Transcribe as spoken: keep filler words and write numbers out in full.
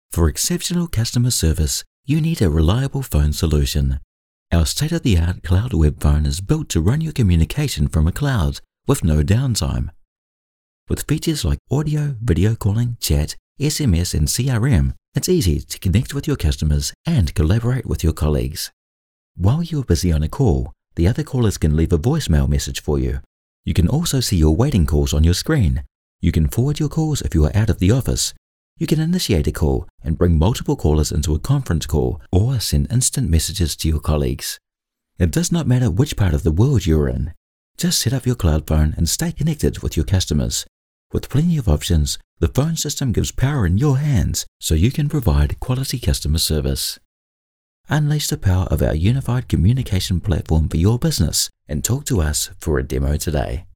For exceptional customer service, you need a reliable phone solution. Our state-of-the-art cloud web phone is built to run your communication from a cloud with no downtime. With features like audio, video calling, chat, S M S, and C R M, it's easy to connect with your customers and collaborate with your colleagues. While you're busy on a call, the other callers can leave a voicemail message for you. You can also see your waiting calls on your screen. You can forward your calls if you are out of the office. You can initiate a call and bring multiple callers into a conference call or send instant messages to your colleagues. It does not matter which part of the world you're in. Just set up your cloud phone and stay connected with your customers. With plenty of options, the phone system gives power in your hands so you can provide quality customer service. Unleash the power of our unified communication platform for your business and talk to us for a demo today.